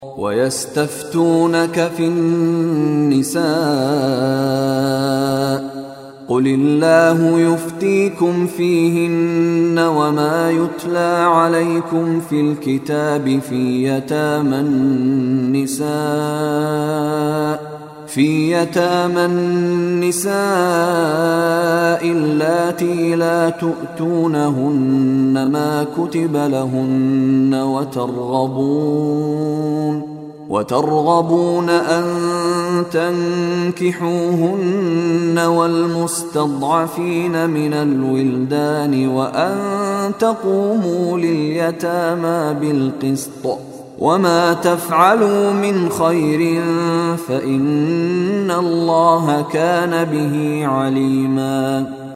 ويستفتونك في النساء قل الله يفتيكم فيهن وما يتلى عليكم في الكتاب في يتامى النساء اللاتي لا تؤتونهن ما كتب لهن وترغبون أن تنكحوهن والمستضعفين من الولدان وأن تقوموا لليتامى بالقسط وما تفعلوا من خير فإن الله كان به عليما.